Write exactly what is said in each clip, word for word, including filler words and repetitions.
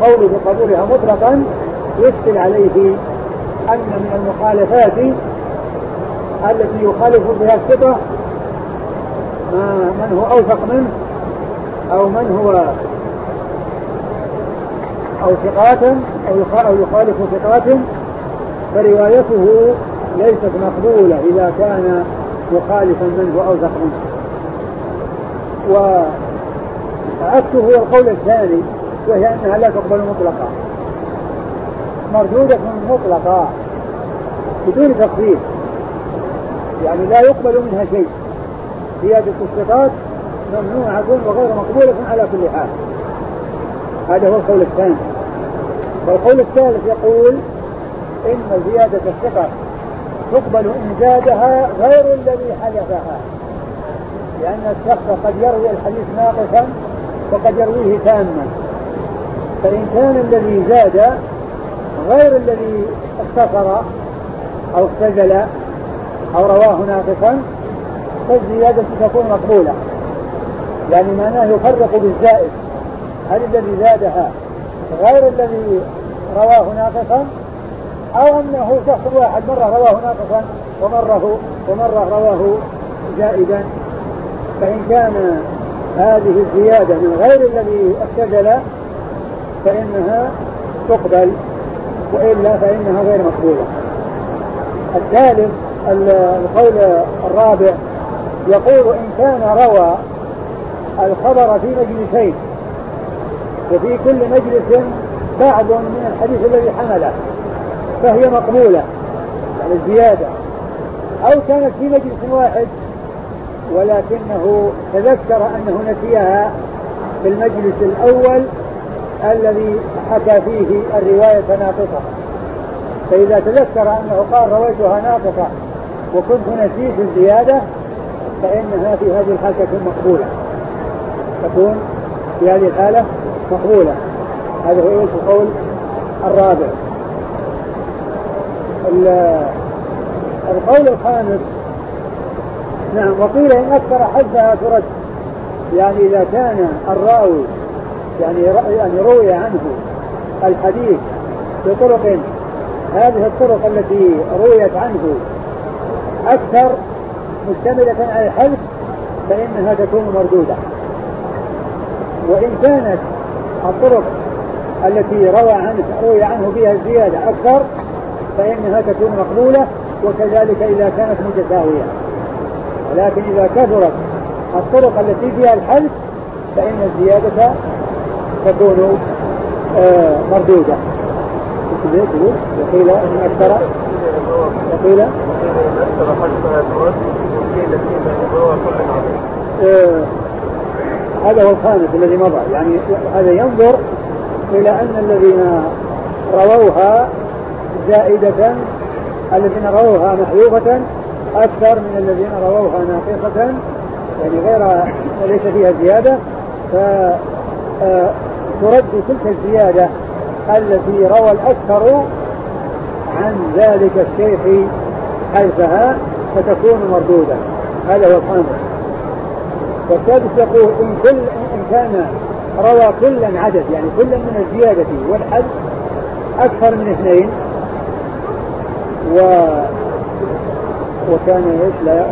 القول بقبولها مطلقا يشكل عليه أن من المخالفات التي يخالف بها الثقة من هو أوثق منه أو من هو أو ثقات أو يخالف ثقات، فروايته ليست مقبولة إذا كان مخالفا منه أو أوثق منه. وعكسه هو القول الثاني، وهي أنها لا تقبل مطلقا، مردودة مطلقة بدون تفصيل، يعني لا يقبل منها شيء. زيادة الثقات ممنوعة وغير مقبولة على كل حال. هذا هو القول الثاني. والقول الثالث يقول إن زيادة الثقة تقبل إن زادها غير الذي حدثها، لأن الشخص قد يروي الحديث ناقصا وقد يرويه تاما، فإن كان الذي زاد غير الذي اختصر أو اختزل أو رواه ناقصا فالزيادة تكون مقبولة، يعني معناه يفرق بالزائد، هل الذي زادها غير الذي رواه ناقصا أو أنه شخص واحد مرة رواه ناقصا ومره ومره رواه زائدا. فإن كان هذه الزيادة من غير الذي اختزل فإنها تقبل، وإلا فإنها غير مقبولة. الثالث القول الرابع يقول إن كان روى الخبر في مجلسين وفي كل مجلس بعض من الحديث الذي حمله فهي مقبولة يعني الزيادة، أو كانت في مجلس واحد ولكنه تذكر أنه نسيها في المجلس الأول الذي حكى فيه الرواية ناقصة، فإذا تذكر أنه قال رويتها ناقصة وكنت نسيت الزيادة فإنها في هذه الحالة تكون مقبولة، تكون في هذه الحالة مقبولة. هذا هو القول الرابع. القول الخامس نعم وقيل إن أكثر حدها ترد، يعني إذا كان الراوي يعني يعني روي عنه الحديث بطرق، هذه الطرق التي رويت عنه أكثر مشتملة على الحدث فإنها تكون مردودة، وإن كانت الطرق التي روى عنه روي عنه بها الزيادة أكثر فإنها تكون مقبولة، وكذلك إذا كانت متساوية. ولكن إذا كثرت الطرق التي فيها الحدث فإن الزيادة تكون آه مردودة. وقيل إن أكثر وقيل آه هذا هو الخامس الذي مضى، يعني هذا ينظر إلى أن الذين رووها زائدة الذين رووها محذوفة أكثر من الذين رووها ناقصة، يعني غير ليس فيها زيادة، فترد تلك الزيادة التي روى الأكثر عن ذلك الشيخ حيثها فتكون مردودة. هذا هو الخامس. والسادس يقول إن, كل إن كان روى كلا عدد، يعني كلا من الزيادة والحد أكثر من اثنين و وكان لا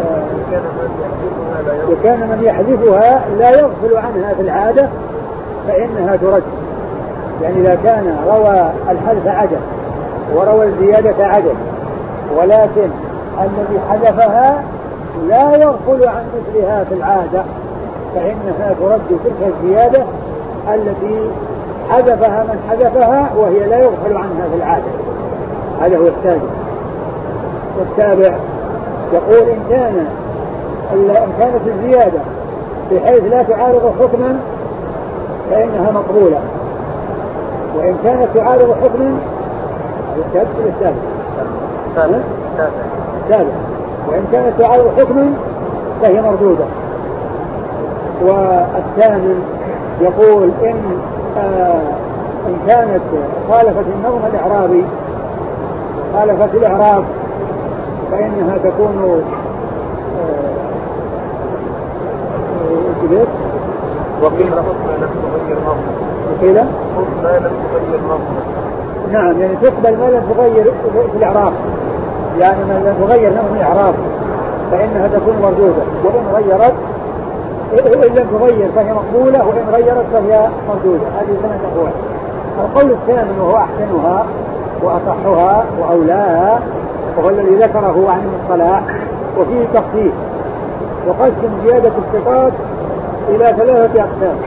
وكان من يحذفها لا يغفل عنها في العادة فإنها ترد، يعني إذا كان روى الحذف عدد وروى الزيادة عدد ولكن الذي حذفها لا يغفل عن مثلها في العادة فإنها ترد تلك الزيادة التي حذفها من حذفها وهي لا يغفل عنها في العادة. هذا هو السادس. والسابع يقول إن كان إن كانت الزيادة بحيث لا تعارض حكما فإنها مقبولة، وإن كانت تعارض حكما السادس السابع السابع وإن كانت تعارض حكما فهي مردودة. والثامن يقول إن آه إن كانت خالفت النظم الإعرابي خالفت الإعراب فإنها تكون وقيل حكم لم تغير نظم وقيل حكم لم تغير نعم يعني تقبل ما لم تغير في الإعراب، يعني ما لم تغير نوع الإعراب فإنها تكون مردودة، وإن غيرت إن لم تغير فهي مقبولة، وإن غيرت فهي مردودة. هذه ثلاث أقوال. القول الثامن وهو أحسنها وأصحها وأولاها وهو الذي ذكره عن الصلاح، وفيه تخفيف وقسم زيادة الصفات إلى ثلاثة أقسام.